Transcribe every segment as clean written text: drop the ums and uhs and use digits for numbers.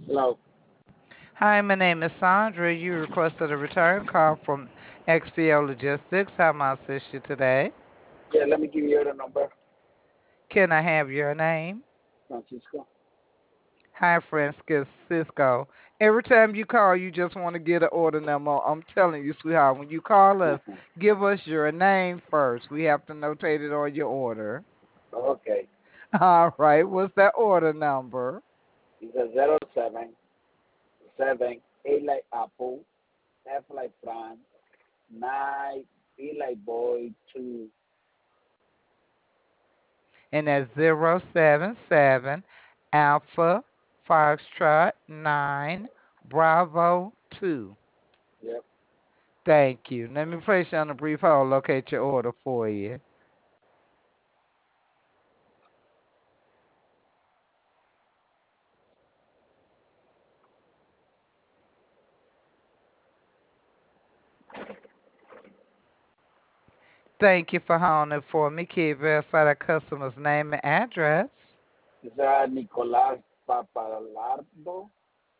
Hello. Hi, my name is Sandra. You requested a return call from XPO Logistics. How may I assist you today? Yeah, let me give you the number, Can I have your name? Francisco. Hi, Francisco. Every time you call, you just want to get an order number. I'm telling you, sweetheart, when you call us, give us your name first. We have to notate it on your order. Okay. All right, what's that order number? It's a 07 A like Apple, F like Frank, 9 B like boy, 2. And that's 077 Alpha Foxtrot 9 Bravo 2. Yep. Thank you. Let me place you on a brief hold, locate your order for you. Thank you for holding for me. Can you verify the customer's name and address? It's a Nicolas Papalardo,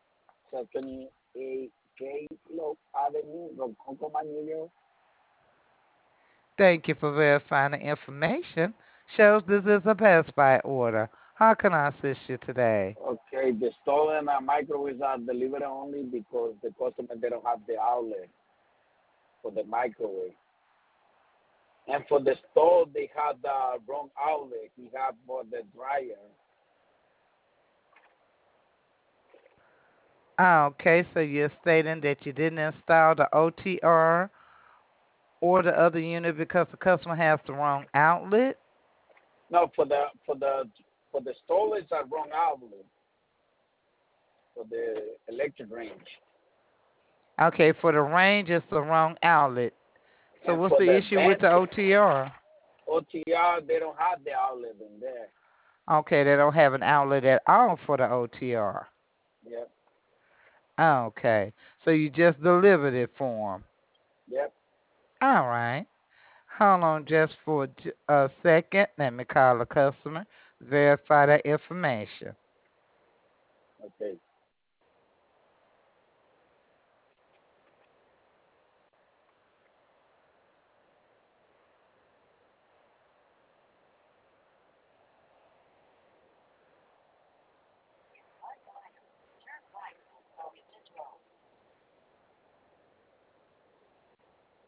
78 K Love Avenue, Ronconco, Manillo. Thank you for verifying the information. Shows this is a Best Buy order. How can I assist you today? Okay, the stolen microwaves are delivered only because the customer they don't have the outlet for the microwave. And for the stove, they had the wrong outlet. He had for the dryer. Okay, so you're stating that you didn't install the OTR or the other unit because the customer has the wrong outlet? No, for the stove, it's a wrong outlet for the electric range. Okay, for the range, it's the wrong outlet. So And what's for the the issue with the vent OTR? OTR, they don't have the outlet in there. Okay, they don't have an outlet at all for the OTR. Yep, Okay, so you just delivered it for them. yep. All right. Hold on just for a second. Let me call the customer, verify that information. Okay.